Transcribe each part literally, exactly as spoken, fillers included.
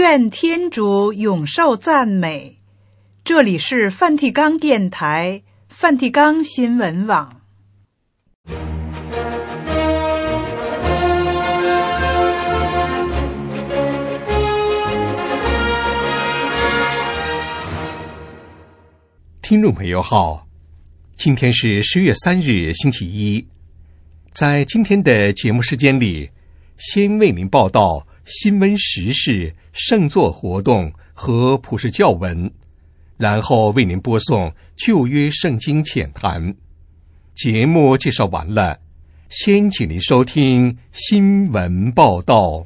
愿天主永受赞美。这里是梵蒂冈电台、梵蒂冈新闻网。 听众朋友好，今天是十月三日星期一。在今天的节目时间里，先为您报道新闻时事、圣座活动和普世教文，然后为您播送旧约圣经浅谈。节目介绍完了，先请您收听新闻报道。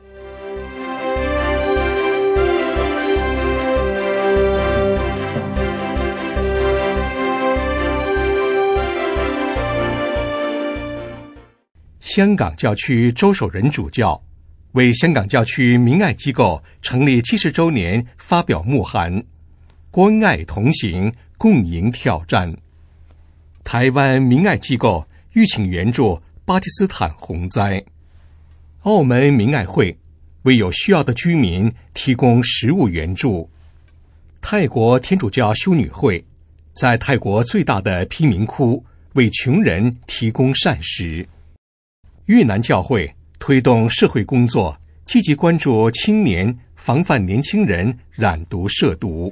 香港教区周守仁主教为香港教区明爱机构成立七十周年发表牧函，关爱同行，共迎挑战。台湾明爱机构欲请援助巴基斯坦洪灾，澳门明爱会为有需要的居民提供食物援助。泰国天主教修女会在泰国最大的贫民窟为穷人提供膳食。越南教会推动社会工作，积极关注青年，防范年轻人染毒涉毒。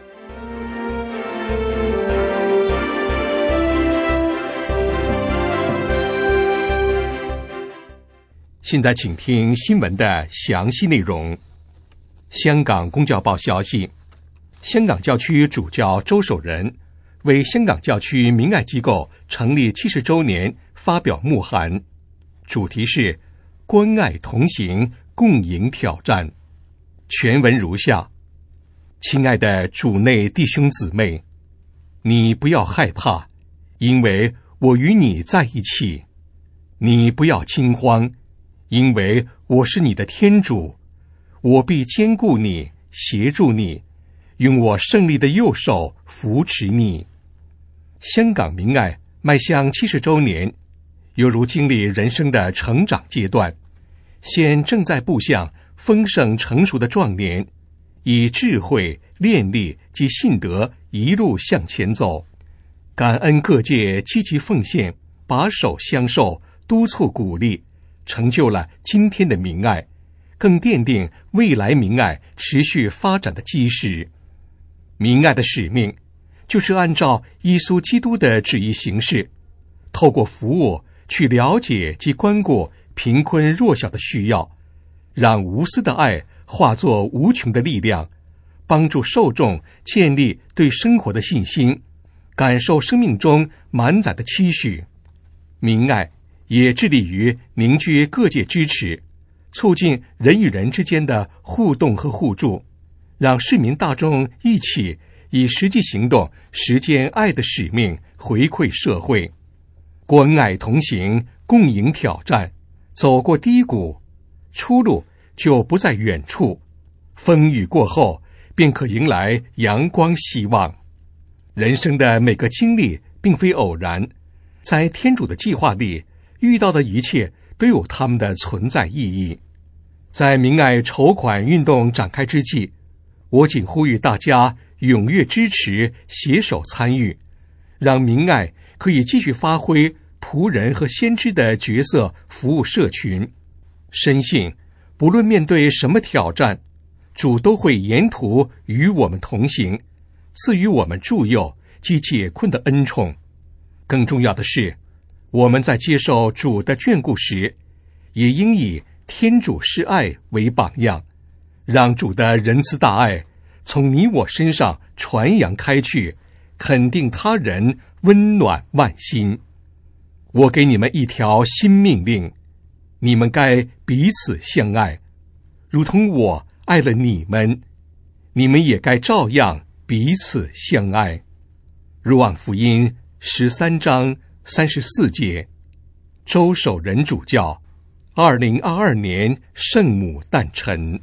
现在请听新闻的详细内容。香港公教报消息，香港教区主教周守仁为香港教区明爱机构成立七十周年发表牧函，主题是关爱同行，共迎挑战。全文如下：亲爱的主内弟兄姊妹，你不要害怕，因为我与你在一起；你不要惊慌，因为我是你的天主，我必坚固你，协助你，用我胜利的右手扶持你。香港明爱迈向七十周年，犹如经历人生的成长阶段，现正在步向丰盛成熟的壮年，以智慧、练力及信德一路向前走。感恩各界积极奉献，把手相授，督促鼓励，成就了今天的明爱，更奠定未来明爱持续发展的基石。明爱的使命就是按照耶稣基督的旨意行事，透过服务去了解及关顾贫困弱小的需要，让无私的爱化作无穷的力量，帮助受众建立对生活的信心，感受生命中满载的期许。明爱也致力于凝聚各界支持，促进人与人之间的互动和互助，让市民大众一起以实际行动实践爱的使命，回馈社会。关爱同行，共迎挑战，走过低谷，出路就不在远处，风雨过后便可迎来阳光希望。人生的每个经历并非偶然，在天主的计划里，遇到的一切都有他们的存在意义。在明爱筹款运动展开之际，我仅呼吁大家踊跃支持，携手参与，让明爱可以继续发挥仆人和先知的角色，服务社群。深信不论面对什么挑战，主都会沿途与我们同行，赐予我们助佑及解困的恩宠。更重要的是，我们在接受主的眷顾时，也应以天主是爱为榜样，让主的仁慈大爱从你我身上传扬开去，肯定他人，温暖万心。我给你们一条新命令，你们该彼此相爱，如同我爱了你们，你们也该照样彼此相爱。若望福音十三章三十四节。周守仁主教，二零二二年圣母诞辰。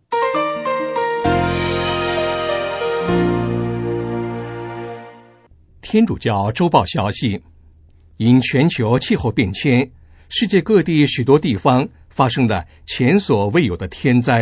天主教周报消息，因全球气候变迁，世界各地许多地方发生了前所未有的天灾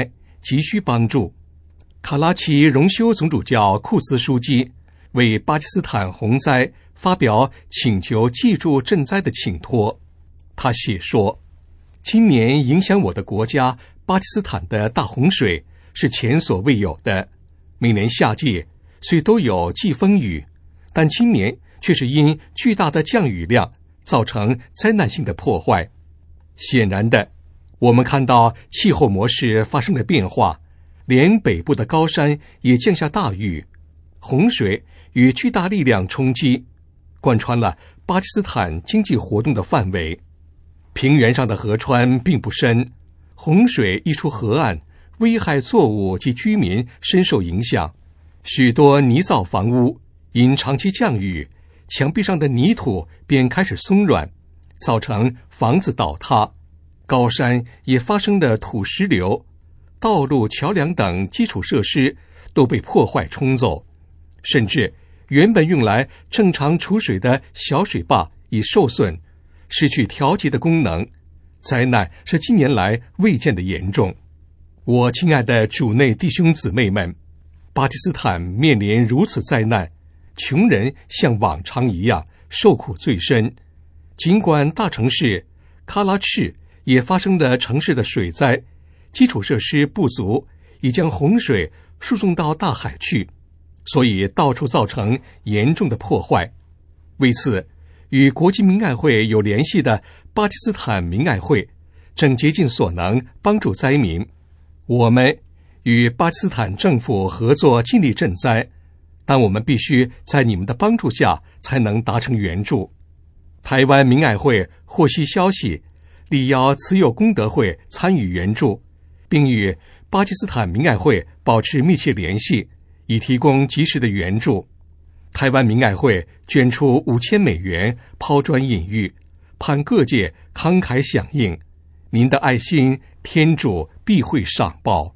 急需帮助。卡拉奇荣休总主教库兹书记为巴基斯坦洪灾发表请求记住赈灾的请托。他写说，今年影响我的国家巴基斯坦的大洪水是前所未有的。每年夏季虽都有季风雨，但今年却是因巨大的降雨量造成灾难性的破坏。显然的，我们看到气候模式发生了变化，连北部的高山也降下大雨，洪水与巨大力量冲击，贯穿了巴基斯坦经济活动的范围。平原上的河川并不深，洪水溢出河岸，危害作物及居民深受影响。许多泥造房屋因长期降雨，墙壁上的泥土便开始松软，造成房子倒塌。高山也发生了土石流，道路、桥梁等基础设施都被破坏冲走，甚至原本用来正常储水的小水坝已受损，失去调节的功能。灾难是近年来未见的严重。我亲爱的主内弟兄姊妹们，巴基斯坦面临如此灾难，穷人像往常一样受苦最深。尽管大城市喀拉赤也发生了城市的水灾，基础设施不足，已将洪水输送到大海去，所以到处造成严重的破坏。为此，与国际民爱会有联系的巴基斯坦民爱会正竭尽所能帮助灾民。我们与巴基斯坦政府合作，尽力赈灾，但我们必须在你们的帮助下才能达成援助。台湾民爱会获悉消息，力邀慈幼功德会参与援助，并与巴基斯坦民爱会保持密切联系，以提供及时的援助。台湾民爱会捐出五千美元，抛砖引玉，盼各界慷慨响应。您的爱心，天主必会赏报。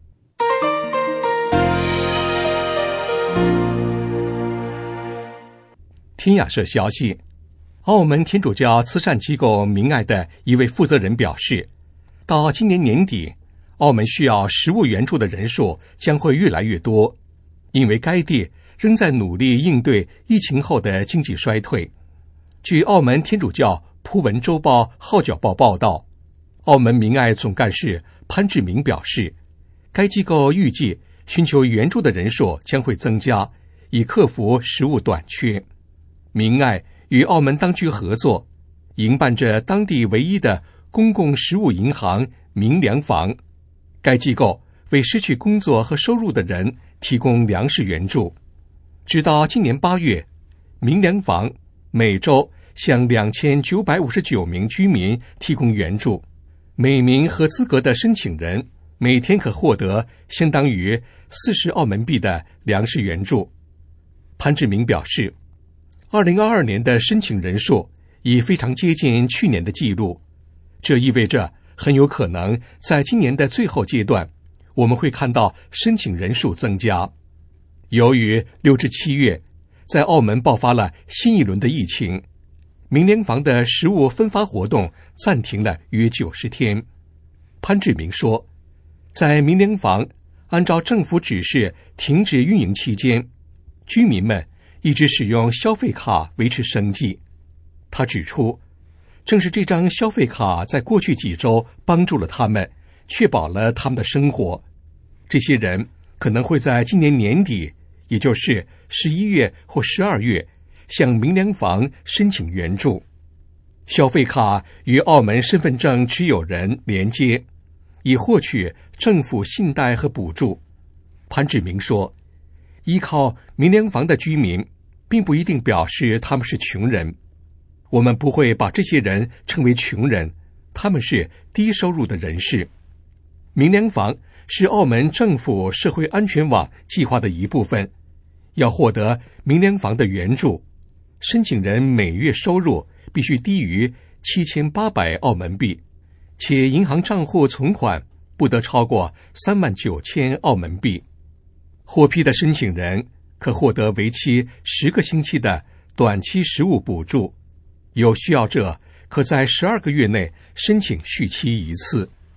天雅社消息，澳门天主教慈善机构明爱的一位负责人表示，到今年年底，澳门需要食物援助的人数将会越来越多，因为该地仍在努力应对疫情后的经济衰退。据澳门天主教葡文周报号角报报道，澳门明爱总干事潘志明表示，该机构预计寻求援助的人数将会增加，以克服食物短缺。明爱与澳门当局合作，营办着当地唯一的公共食物银行明粮房。该机构为失去工作和收入的人提供粮食援助。直到今年八月，明粮房每周向两千九百五十九名居民提供援助，每名合资格的申请人每天可获得相当于四十澳门币的粮食援助。潘志明表示，二零二二年的申请人数已非常接近去年的记录，这意味着很有可能在今年的最后阶段，我们会看到申请人数增加。由于六至七月在澳门爆发了新一轮的疫情，明粮房的食物分发活动暂停了约九十天。潘志明说，在明粮房按照政府指示停止运营期间，居民们一直使用消费卡维持生计。他指出，正是这张消费卡在过去几周帮助了他们，确保了他们的生活。这些人可能会在今年年底，也就是十一月或十二月，向明粮房申请援助。消费卡与澳门身份证持有人连接，以获取政府信贷和补助。潘志明说，依靠明粮房的居民并不一定表示他们是穷人，我们不会把这些人称为穷人，他们是低收入的人士。明粮房是澳门政府社会安全网计划的一部分，要获得明粮房的援助，申请人每月收入必须低于七千八百澳门币，且银行账户存款不得超过三万九千澳门币。获批的申请人可获得为期十个星期的短期食物补助，有需要者可在十二个月内申请续期一次。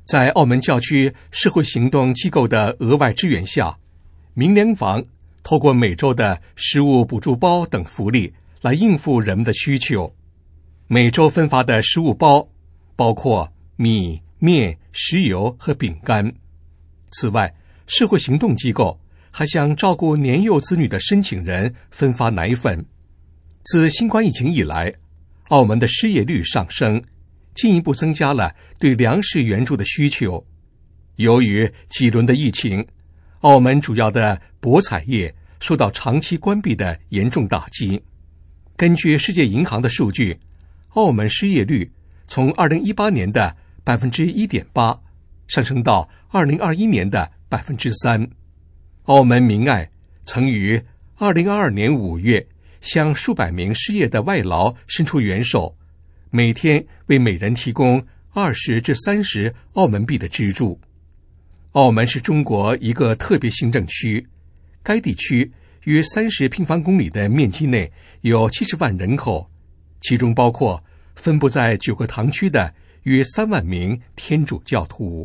在澳门教区社会行动机构的额外支援下，明良坊透过每周的食物补助包等福利来应付人们的需求。每周分发的食物包包括米、面、石油和饼干。此外，社会行动机构还向照顾年幼子女的申请人分发奶粉。自新冠疫情以来，澳门的失业率上升，进一步增加了对粮食援助的需求。由于几轮的疫情，澳门主要的博彩业受到长期关闭的严重打击。根据世界银行的数据，澳门失业率从二零一八年的 百分之一点八 上升到二零二一年的 百分之三。 澳门明爱曾于二零二二年五月向数百名失业的外劳伸出援手，每天为每人提供二十至三十澳门币的资助。澳门是中国一个特别行政区，该地区约三十平方公里的面积内有七十万人口，其中包括分布在九个堂区的约三万名天主教徒。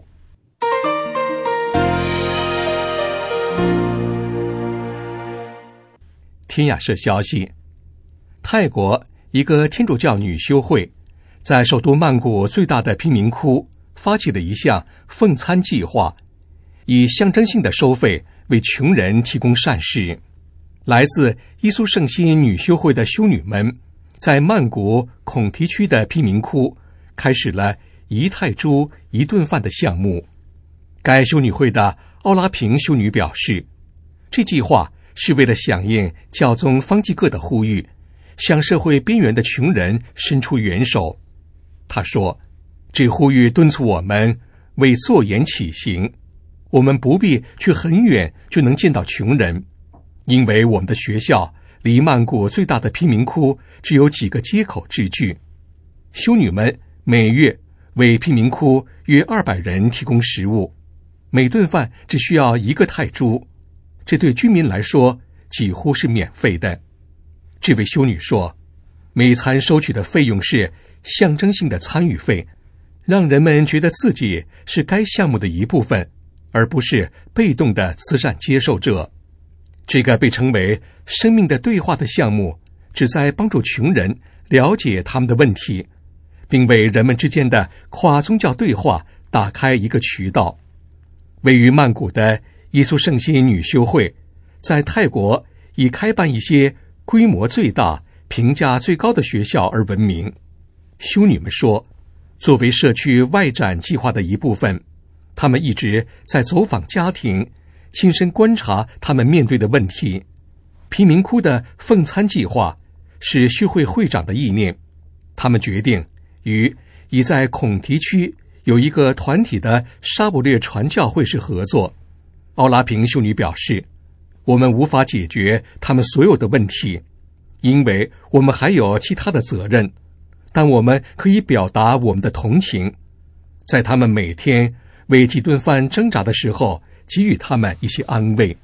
天雅社消息，泰国一个天主教女修会在首都曼谷最大的贫民窟发起了一项奉餐计划，以象征性的收费为穷人提供膳食。来自耶稣圣心女修会的修女们在曼谷孔提区的贫民窟开始了一泰铢一顿饭的项目。该修女会的奥拉平修女表示，这计划是为了响应教宗方济各的呼吁，向社会边缘的穷人伸出援手。他说，这呼吁敦促我们为坐言起行，我们不必去很远就能见到穷人，因为我们的学校离曼谷最大的贫民窟只有几个街口之距。修女们每月为贫民窟约二百人提供食物，每顿饭只需要一个泰铢，这对居民来说几乎是免费的。这位修女说，每餐收取的费用是象征性的参与费，让人们觉得自己是该项目的一部分，而不是被动的慈善接受者。这个被称为生命的对话的项目旨在帮助穷人了解他们的问题，并为人们之间的跨宗教对话打开一个渠道。位于曼谷的耶稣圣心女修会在泰国以开办一些规模最大、评价最高的学校而闻名。修女们说，作为社区外展计划的一部分，他们一直在走访家庭，亲身观察他们面对的问题。贫民窟的奉餐计划是修会会长的意念，他们决定与已在孔提区有一个团体的沙卜略传教会士合作。奥拉平修女表示，我们无法解决他们所有的问题，因为我们还有其他的责任，但我们可以表达我们的同情，在他们每天为几顿饭挣扎的时候，给予他们一些安慰。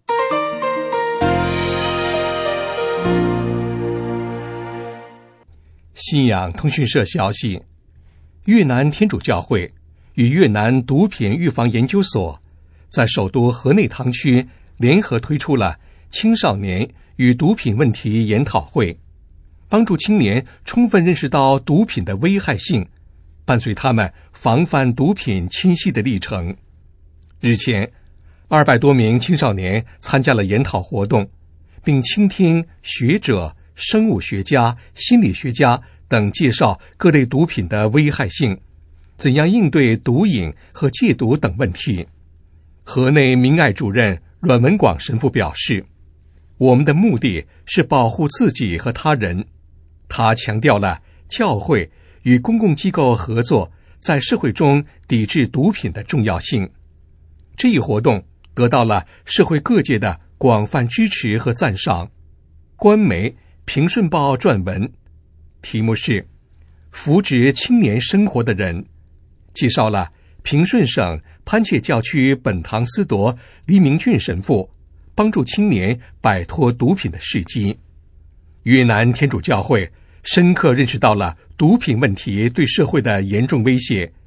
信仰通讯社消息，越南天主教会与越南毒品预防研究所在首都河内堂区联合推出了青少年与毒品问题研讨会，帮助青年充分认识到毒品的危害性，伴随他们防范毒品侵袭的历程。日前，二百多名青少年参加了研讨活动，并倾听学者、生物学家、心理学家等介绍各类毒品的危害性，怎样应对毒瘾和戒毒等问题。河内明爱主任阮文广神父表示，我们的目的是保护自己和他人。他强调了教会与公共机构合作在社会中抵制毒品的重要性。这一活动得到了社会各界的广泛支持和赞赏。官媒《平顺报》撰文，题目是扶植青年生活的人，介绍了平顺省潘切教区本堂司铎黎明俊神父帮助青年摆脱毒品的事迹。越南天主教会深刻认识到了毒品问题对社会的严重威胁，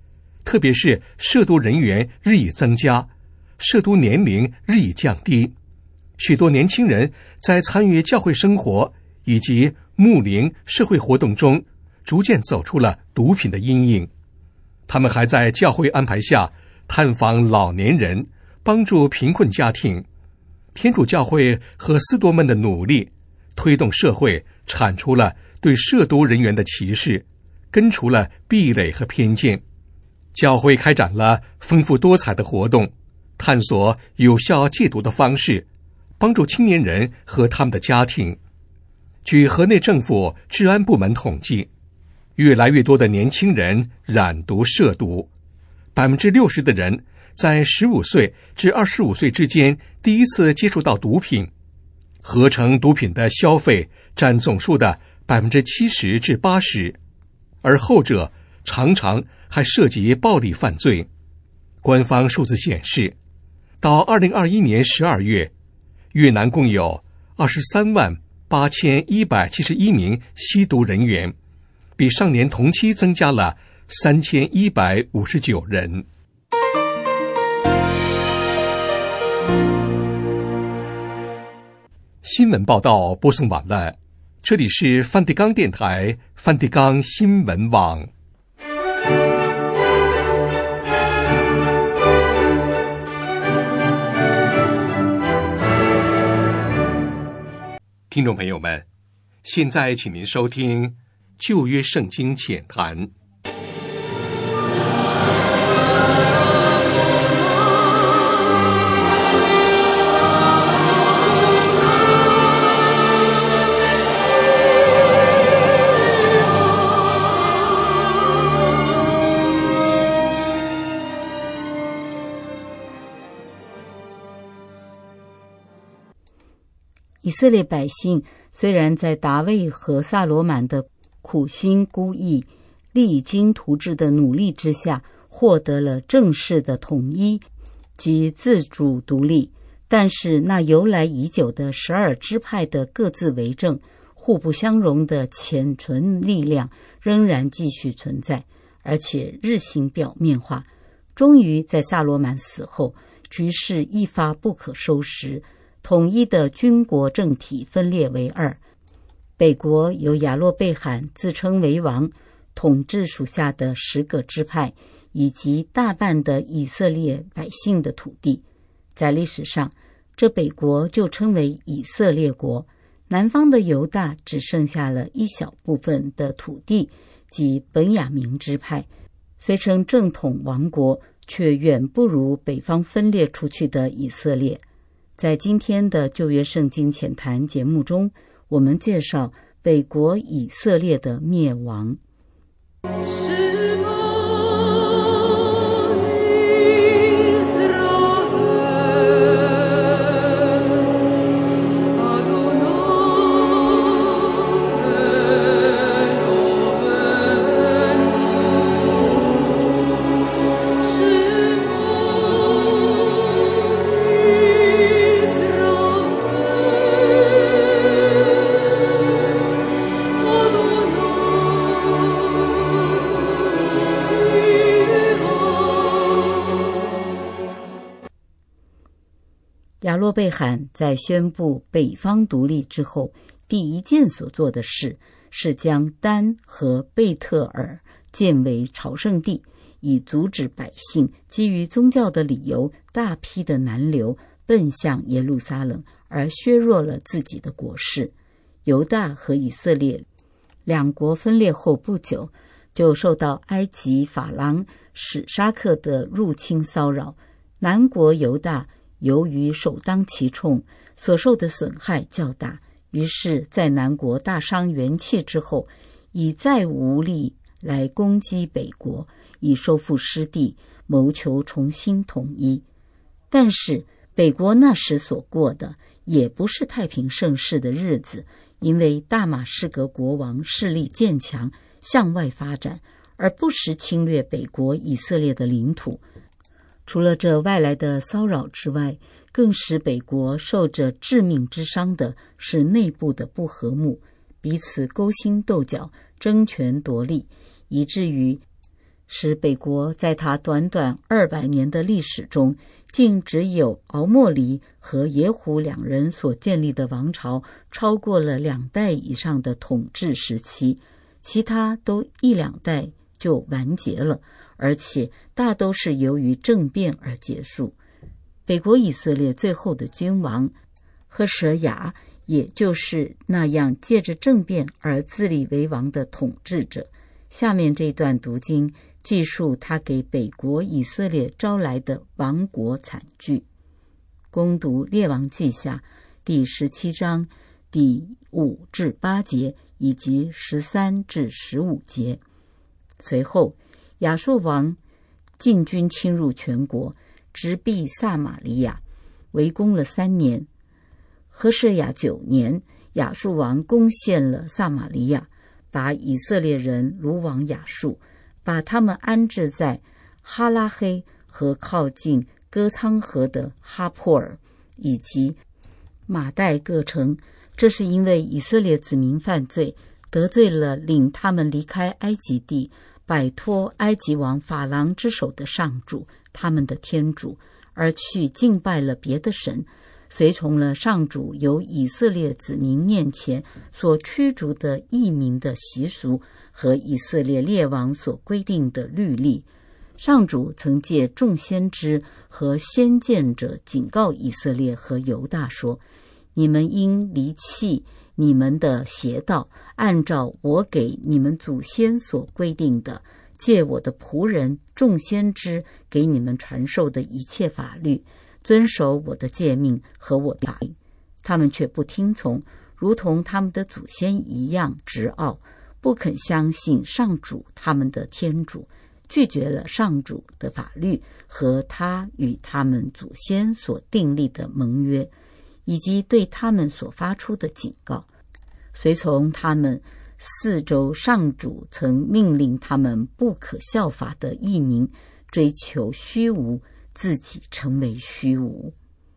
特别是涉毒人员日益增加，涉毒年龄日益降低，许多年轻人在参与教会生活以及牧灵社会活动中，逐渐走出了毒品的阴影。他们还在教会安排下探访老年人，帮助贫困家庭。天主教会和司铎们的努力，推动社会铲除了对涉毒人员的歧视，根除了壁垒和偏见。教会开展了丰富多彩的活动，探索有效戒毒的方式，帮助青年人和他们的家庭。据河内政府治安部门统计，越来越多的年轻人染毒涉毒，百分之六十的人在十五岁至二十五岁之间第一次接触到毒品，合成毒品的消费占总数的百分之七十至八十，而后者常常还涉及暴力犯罪。官方数字显示，到二零二一年十二月，越南共有二十三万八千一百七十一名吸毒人员，比上年同期增加了三千一百五十九人。新闻报道播送完了，这里是梵蒂冈电台梵蒂冈新闻网。听众朋友们，现在请您收听旧约圣经浅谈。 以色列百姓虽然在达味和萨罗满的苦心孤诣、励精图治的努力之下，获得了正式的统一及自主独立，但是那由来已久的十二支派的各自为政、互不相容的潜存力量仍然继续存在，而且日行表面化。终于在萨罗满死后，局势一发不可收拾，统一的军国政体分裂为二，北国由亚洛贝罕自称为王，统治属下的十个支派以及大半的以色列百姓的土地。在历史上，这北国就称为以色列国，南方的犹大只剩下了一小部分的土地及本雅明支派，虽称正统王国，却远不如北方分裂出去的以色列。在今天的旧约圣经浅谈节目中，我们介绍北国以色列的灭亡。亚洛贝罕在宣布北方独立之后，第一件所做的事是将丹和贝特尔建为朝圣地，以阻止百姓基于宗教的理由大批的南流奔向耶路撒冷，而削弱了自己的国势。犹大和以色列两国分裂后不久，就受到埃及法郎史沙克的入侵骚扰，南国犹大由于首当其冲，所受的损害较大，于是在南国大伤元气之后，已再无力来攻击北国，以收复失地，谋求重新统一。但是北国那时所过的也不是太平盛世的日子，因为大马士革国王势力渐强，向外发展，而不时侵略北国以色列的领土。除了这外来的骚扰之外，更使北国受着致命之伤的是内部的不和睦，彼此勾心斗角，争权夺利，以至于使北国在他短短二百年的历史中，竟只有敖莫黎和耶胡两人所建立的王朝超过了两代以上的统治时期，其他都一两代就完结了，而且大都是由于政变而结束。北国以色列最后的君王何舍雅，也就是那样借着政变而自立为王的统治者。下面这段读经记述他给北国以色列招来的亡国惨剧。攻读列王记下第十七章第五至八节以及十三至十五节。随后亚述王进军侵入全国，直逼撒玛利亚，围攻了三年。何舍雅九年，亚述王攻陷了撒玛利亚，把以色列人掳往亚述，把他们安置在哈拉黑和靠近歌仓河的哈珀尔以及马代各城。这是因为以色列子民犯罪，得罪了领他们离开埃及地，摆脱埃及王法郎之手的上主，他们的天主，而去敬拜了别的神，随从了上主由以色列子民面前所驱逐的异民的习俗和以色列列王所规定的律例。上主曾借众先知和先见者警告以色列和犹大说，你们应离弃你们的邪道，按照我给你们祖先所规定的，借我的仆人众先知给你们传授的一切法律，遵守我的诫命和我的法令。他们却不听从，如同他们的祖先一样执拗，不肯相信上主他们的天主，拒绝了上主的法律和他与他们祖先所订立的盟约，以及对他们所发出的警告，随从他们四周上主曾命令他们不可效法的异名，追求虚无，自己成为虚无。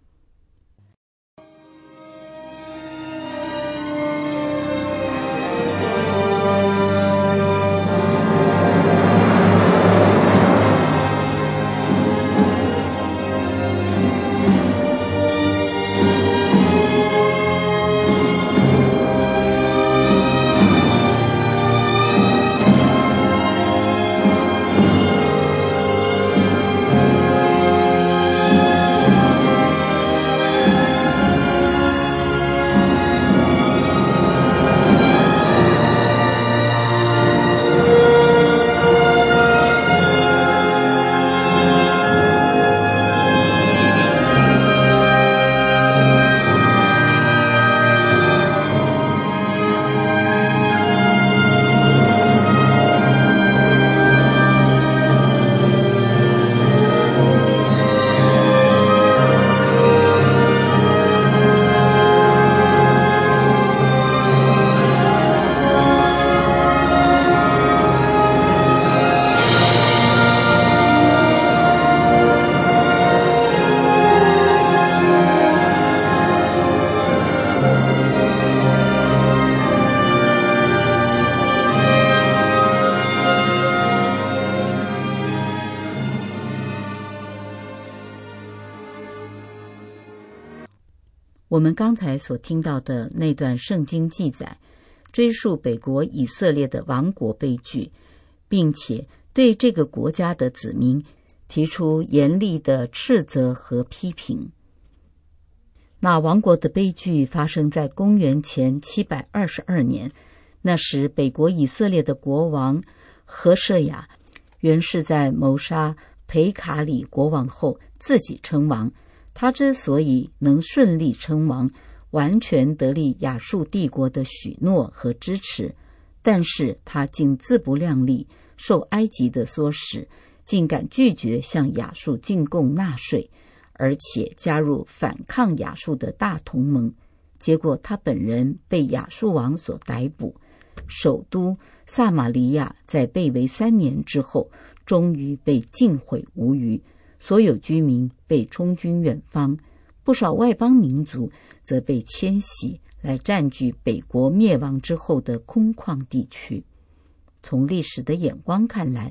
我们刚才所听到的那段圣经记载，追溯北国以色列的亡国悲剧，并且对这个国家的子民提出严厉的斥责和批评。那亡国的悲剧发生在公元前七百二十二年，那时北国以色列的国王何舍雅原是在谋杀培卡里国王后自己称王。他之所以能顺利称王，完全得力亚述帝国的许诺和支持，但是他竟自不量力，受埃及的唆使，竟敢拒绝向亚述进贡纳税，而且加入反抗亚述的大同盟。结果他本人被亚述王所逮捕，首都撒玛利亚在被围三年之后，终于被尽毁无余，所有居民被充军远方，不少外邦民族则被迁徙来占据北国灭亡之后的空旷地区。从历史的眼光看来，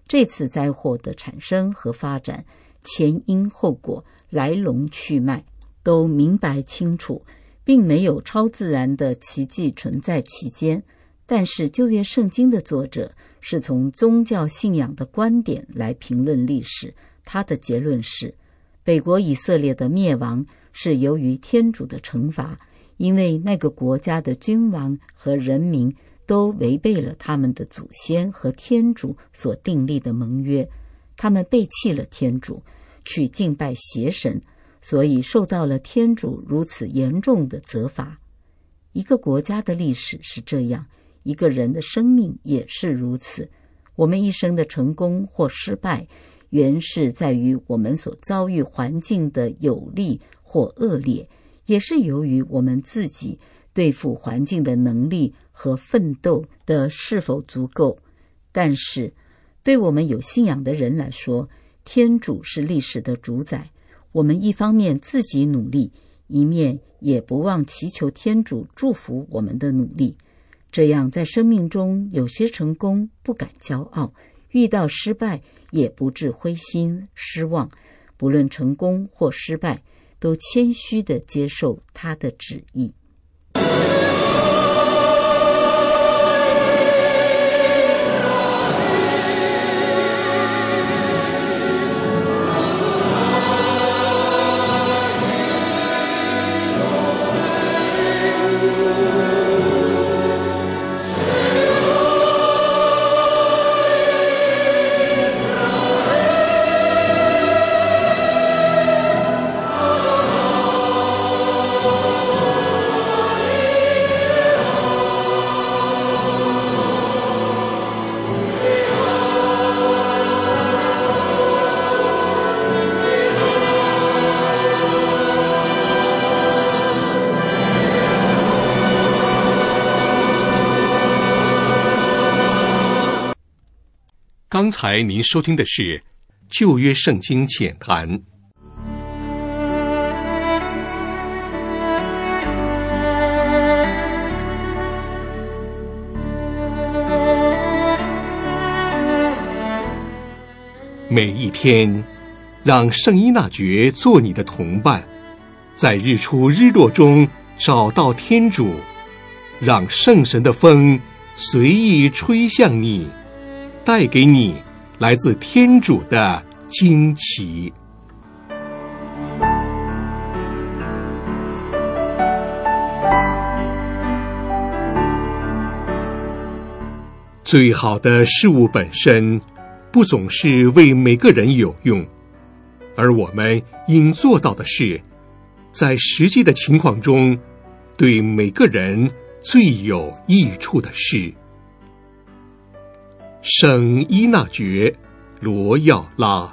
这次灾祸的产生和发展，前因后果、来龙去脉都明白清楚，并没有超自然的奇迹存在其间。但是旧约圣经的作者是从宗教信仰的观点来评论历史，他的结论是，北国以色列的灭亡是由于天主的惩罚，因为那个国家的君王和人民都违背了他们的祖先和天主所订立的盟约，他们背弃了天主，去敬拜邪神，所以受到了天主如此严重的责罚。一个国家的历史是这样，一个人的生命也是如此。我们一生的成功或失败，原是在于我们所遭遇环境的有利或恶劣，也是由于我们自己对付环境的能力和奋斗的是否足够。但是对我们有信仰的人来说，天主是历史的主宰，我们一方面自己努力，一面也不忘祈求天主祝福我们的努力。这样在生命中有些成功不敢骄傲，遇到失败也不致灰心失望，不论成功或失败，都谦虚地接受他的旨意。 刚才您收听的是旧约圣经浅谈。每一天，让圣依纳爵做你的同伴，在日出日落中找到天主，让圣神的风随意吹向你，带给你来自天主的惊奇。最好的事物本身不总是为每个人有用，而我们应做到的是，在实际的情况中，对每个人最有益处的事。圣依纳爵，罗耀拉。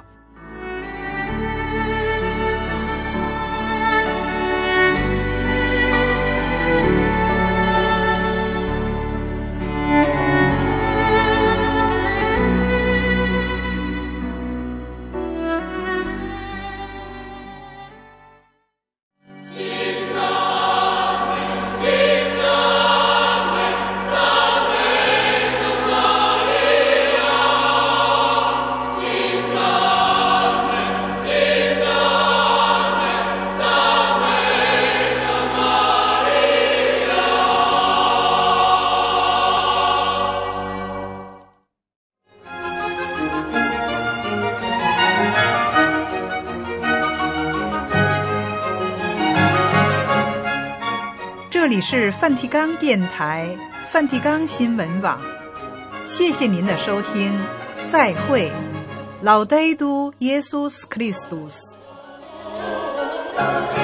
这里是梵蒂冈电台梵蒂冈新闻网，谢谢您的收听，再会。Laudetur Jesus Christus。